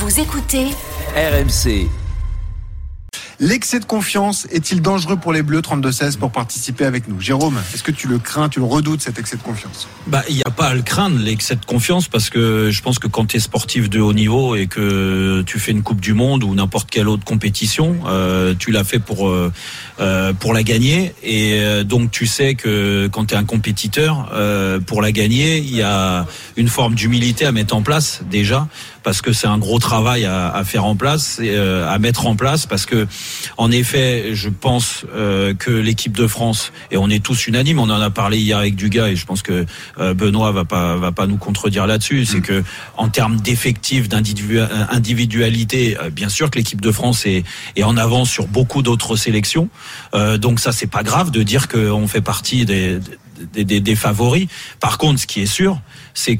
Vous écoutez RMC. L'excès de confiance est-il dangereux pour les Bleus 32-16 pour participer avec nous? Jérôme, est-ce que tu le crains, tu le redoutes cet excès de confiance? Il n'y a pas à le craindre, l'excès de confiance, parce que je pense que quand tu es sportif de haut niveau et que tu fais une Coupe du Monde ou n'importe quelle autre compétition, tu l'as fait pour la gagner, et donc tu sais que quand tu es un compétiteur, pour la gagner, il y a une forme d'humilité à mettre en place déjà, parce que c'est un gros travail à faire en place, à mettre en place, parce que en effet, je pense que l'équipe de France, et on est tous unanimes, on en a parlé hier avec Dugas, et je pense que Benoît va pas nous contredire là-dessus, c'est que en termes d'effectifs, d'individualité, bien sûr que l'équipe de France est en avance sur beaucoup d'autres sélections, donc ça c'est pas grave de dire qu'on fait partie des favoris. Par contre, ce qui est sûr, c'est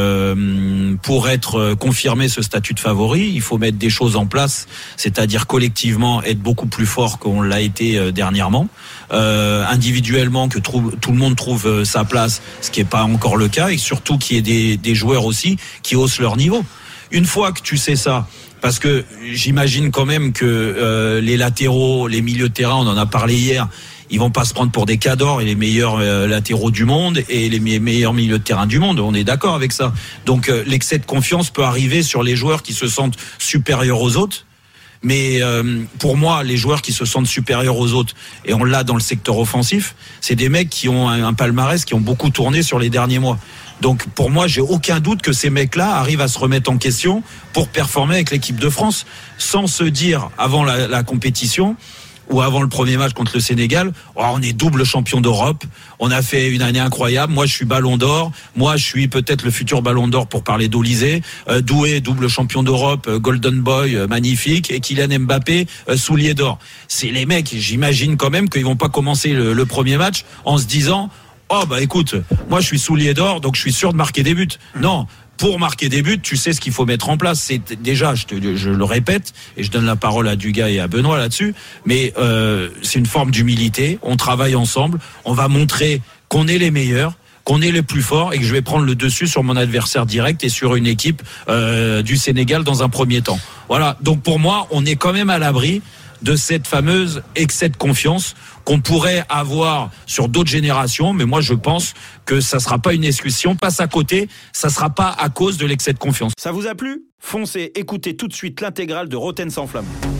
que pour être confirmé ce statut de favori, il faut mettre des choses en place, c'est-à-dire collectivement être beaucoup plus fort qu'on l'a été dernièrement, individuellement que tout le monde trouve sa place, ce qui n'est pas encore le cas, et surtout qu'il y ait des joueurs aussi qui haussent leur niveau. Une fois que tu sais ça, parce que j'imagine quand même que les latéraux, les milieux de terrain, on en a parlé hier, ils vont pas se prendre pour des cadors, et les meilleurs latéraux du monde et les meilleurs milieux de terrain du monde. On est d'accord avec ça. Donc l'excès de confiance peut arriver sur les joueurs qui se sentent supérieurs aux autres. Mais pour moi, les joueurs qui se sentent supérieurs aux autres, et on l'a dans le secteur offensif, c'est des mecs qui ont un palmarès, qui ont beaucoup tourné sur les derniers mois. Donc pour moi, j'ai aucun doute que ces mecs-là arrivent à se remettre en question pour performer avec l'équipe de France, sans se dire avant la compétition ou avant le premier match contre le Sénégal, on est double champion d'Europe, on a fait une année incroyable, moi je suis ballon d'or, moi je suis peut-être le futur ballon d'or pour parler d'Olysée, Doué, double champion d'Europe, Golden Boy, magnifique, et Kylian Mbappé, soulier d'or. C'est les mecs, j'imagine quand même qu'ils vont pas commencer le premier match en se disant écoute, moi je suis soulier d'or, donc je suis sûr de marquer des buts. Non. Pour marquer des buts, tu sais ce qu'il faut mettre en place. C'est déjà, je le répète, et je donne la parole à Dugas et à Benoît là-dessus, mais c'est une forme d'humilité. On travaille ensemble, on va montrer qu'on est les meilleurs, qu'on est les plus forts, et que je vais prendre le dessus sur mon adversaire direct et sur une équipe du Sénégal dans un premier temps. Voilà, donc pour moi, on est quand même à l'abri de cette fameuse excès de confiance qu'on pourrait avoir sur d'autres générations, mais moi je pense que ça sera pas une excuse. Si on passe à côté, ça sera pas à cause de l'excès de confiance. Ça vous a plu ? Foncez, écoutez tout de suite l'intégrale de Roten sans flamme.